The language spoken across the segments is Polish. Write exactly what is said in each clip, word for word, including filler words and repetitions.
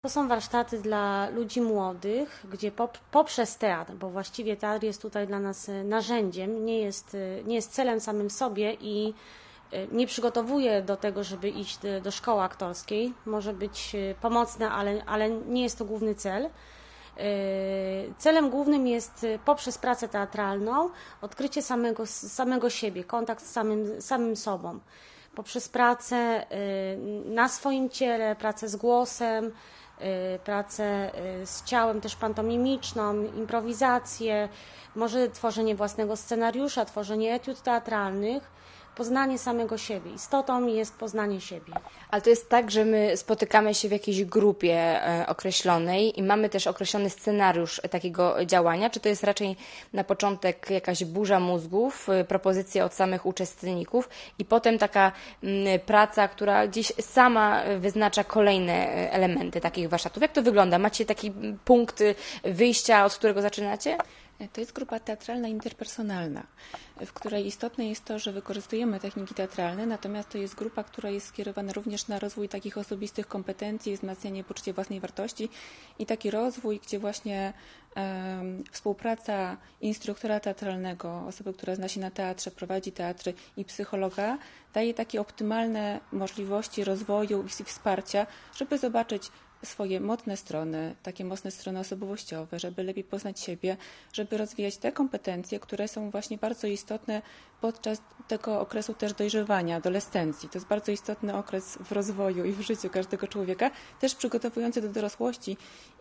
To są warsztaty dla ludzi młodych, gdzie pop, poprzez teatr, bo właściwie teatr jest tutaj dla nas narzędziem, nie jest, nie jest celem samym w sobie i nie przygotowuje do tego, żeby iść do, do szkoły aktorskiej. Może być pomocne, ale, ale nie jest to główny cel. Celem głównym jest poprzez pracę teatralną odkrycie samego, samego siebie, kontakt z samym, samym sobą. Poprzez pracę na swoim ciele, pracę z głosem, pracę z ciałem też pantomimiczną, improwizację, może tworzenie własnego scenariusza, tworzenie etiud teatralnych, poznanie samego siebie. Istotą jest poznanie siebie. Ale to jest tak, że my spotykamy się w jakiejś grupie określonej i mamy też określony scenariusz takiego działania, czy to jest raczej na początek jakaś burza mózgów, propozycje od samych uczestników i potem taka praca, która gdzieś sama wyznacza kolejne elementy takich warsztatów. Jak to wygląda? Macie taki punkt wyjścia, od którego zaczynacie? To jest grupa teatralna interpersonalna, w której istotne jest to, że wykorzystujemy techniki teatralne, natomiast to jest grupa, która jest skierowana również na rozwój takich osobistych kompetencji, wzmacnianie poczucia własnej wartości i taki rozwój, gdzie właśnie um, współpraca instruktora teatralnego, osoby, która zna się na teatrze, prowadzi teatry i psychologa, daje takie optymalne możliwości rozwoju i wsparcia, żeby zobaczyć swoje mocne strony, takie mocne strony osobowościowe, żeby lepiej poznać siebie, żeby rozwijać te kompetencje, które są właśnie bardzo istotne podczas tego okresu też dojrzewania, adolescencji. To jest bardzo istotny okres w rozwoju i w życiu każdego człowieka, też przygotowujący do dorosłości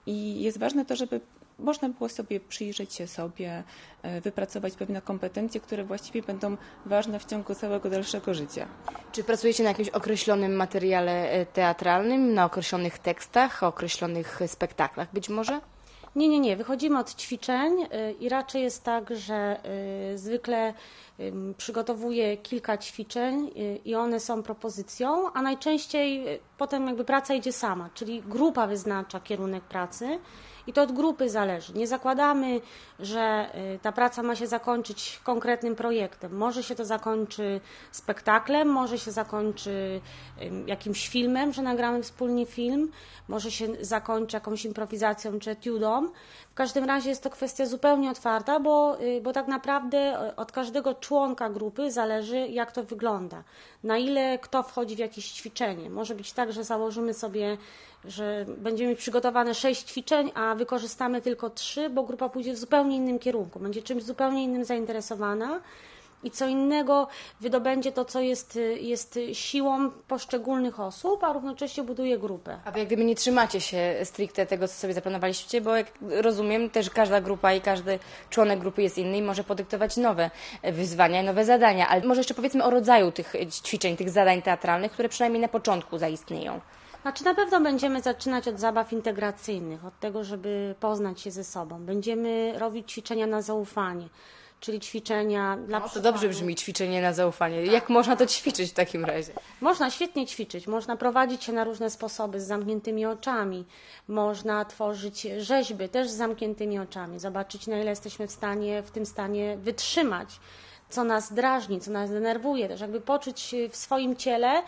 i jest ważne to, żeby można było sobie przyjrzeć się sobie, wypracować pewne kompetencje, które właściwie będą ważne w ciągu całego dalszego życia. Czy pracujecie na jakimś określonym materiale teatralnym, na określonych tekstach, określonych spektaklach być może? Nie, nie, nie. Wychodzimy od ćwiczeń i raczej jest tak, że zwykle przygotowuję kilka ćwiczeń i one są propozycją, a najczęściej potem jakby praca idzie sama, czyli grupa wyznacza kierunek pracy i to od grupy zależy. Nie zakładamy, że ta praca ma się zakończyć konkretnym projektem. Może się to zakończy spektaklem, może się zakończy jakimś filmem, że nagramy wspólnie film, może się zakończy jakąś improwizacją czy etiudą. W każdym razie jest to kwestia zupełnie otwarta, bo, bo tak naprawdę od każdego członka grupy zależy, jak to wygląda, na ile kto wchodzi w jakieś ćwiczenie. Może być tak, że założymy sobie, że będziemy mieć przygotowane sześć ćwiczeń, a wykorzystamy tylko trzy, bo grupa pójdzie w zupełnie innym kierunku, będzie czymś zupełnie innym zainteresowana i co innego wydobędzie to, co jest, jest siłą poszczególnych osób, a równocześnie buduje grupę. A wy jak gdyby nie trzymacie się stricte tego, co sobie zaplanowaliście, bo jak rozumiem, też każda grupa i każdy członek grupy jest inny i może podyktować nowe wyzwania i nowe zadania. Ale może jeszcze powiedzmy o rodzaju tych ćwiczeń, tych zadań teatralnych, które przynajmniej na początku zaistnieją. Znaczy na pewno będziemy zaczynać od zabaw integracyjnych, od tego, żeby poznać się ze sobą. Będziemy robić ćwiczenia na zaufanie, czyli ćwiczenia dla no, to przykładu. dobrze brzmi, ćwiczenie na zaufanie. Jak można to ćwiczyć w takim razie? Można świetnie ćwiczyć, można prowadzić się na różne sposoby z zamkniętymi oczami, można tworzyć rzeźby też z zamkniętymi oczami, zobaczyć, na ile jesteśmy w stanie, w tym stanie wytrzymać, co nas drażni, co nas denerwuje, też jakby poczuć w swoim ciele,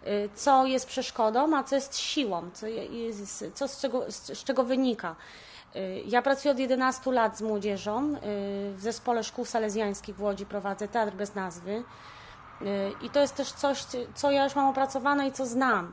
co jest przeszkodą, a co jest siłą, co, jest, co z, czego, z czego wynika. Ja pracuję od jedenastu lat z młodzieżą, w zespole szkół salezjańskich w Łodzi prowadzę teatr bez nazwy i to jest też coś, co ja już mam opracowane i co znam.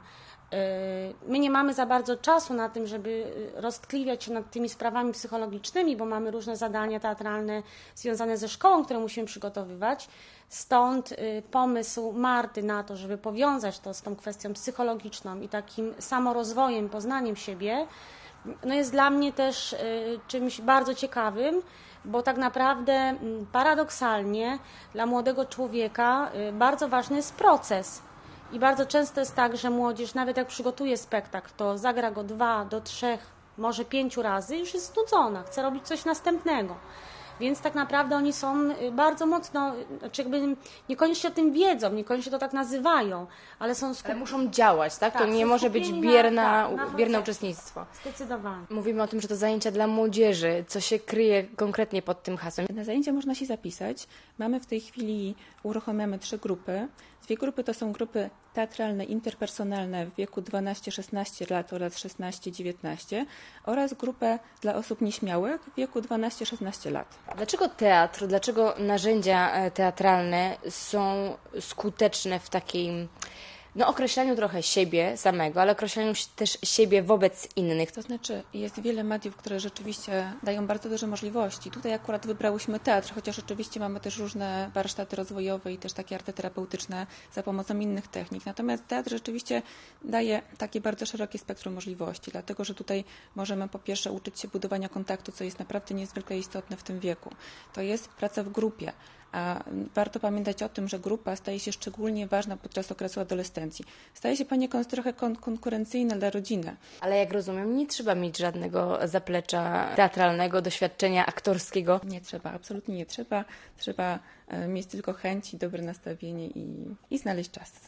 My nie mamy za bardzo czasu na tym, żeby roztkliwiać się nad tymi sprawami psychologicznymi, bo mamy różne zadania teatralne związane ze szkołą, które musimy przygotowywać. Stąd pomysł Marty na to, żeby powiązać to z tą kwestią psychologiczną i takim samorozwojem, poznaniem siebie, no jest dla mnie też czymś bardzo ciekawym, bo tak naprawdę paradoksalnie dla młodego człowieka bardzo ważny jest proces. I bardzo często jest tak, że młodzież, nawet jak przygotuje spektakl, to zagra go dwa do trzech, może pięciu razy, już jest znudzona, chce robić coś następnego. Więc tak naprawdę oni są bardzo mocno, znaczy jakby niekoniecznie o tym wiedzą, niekoniecznie to tak nazywają, ale są skupieni. Ale muszą działać, tak? Tak, To nie są może być skupieni na- bierna, tak, na bierne procesie. uczestnictwo. Zdecydowanie. Mówimy o tym, że to zajęcia dla młodzieży. Co się kryje konkretnie pod tym hasłem? Na zajęcia można się zapisać. Mamy w tej chwili, uruchamiamy trzy grupy. Dwie grupy to są grupy teatralne interpersonalne w wieku dwanaście szesnaście lat oraz szesnaście dziewiętnaście oraz grupę dla osób nieśmiałych w wieku dwanaście szesnaście lat. Dlaczego teatr, dlaczego narzędzia teatralne są skuteczne w takim no, określaniu trochę siebie samego, ale określaniu też siebie wobec innych? To znaczy, jest wiele mediów, które rzeczywiście dają bardzo duże możliwości. Tutaj akurat wybrałyśmy teatr, chociaż oczywiście mamy też różne warsztaty rozwojowe i też takie arteterapeutyczne za pomocą innych technik. Natomiast teatr rzeczywiście daje takie bardzo szerokie spektrum możliwości, dlatego że tutaj możemy po pierwsze uczyć się budowania kontaktu, co jest naprawdę niezwykle istotne w tym wieku. To jest praca w grupie. A warto pamiętać o tym, że grupa staje się szczególnie ważna podczas okresu adolescencji. Staje się poniekąd trochę kon- konkurencyjna dla rodziny. Ale jak rozumiem, nie trzeba mieć żadnego zaplecza teatralnego, doświadczenia aktorskiego. Nie trzeba, absolutnie nie trzeba. Trzeba mieć tylko chęć i dobre nastawienie i, i znaleźć czas.